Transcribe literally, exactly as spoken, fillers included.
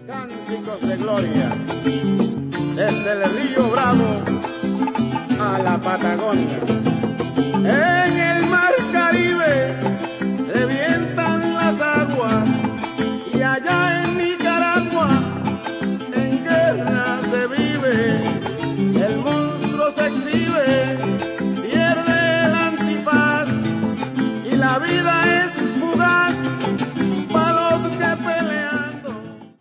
Cánticos de gloria, desde el Río Bravo a la Patagonia.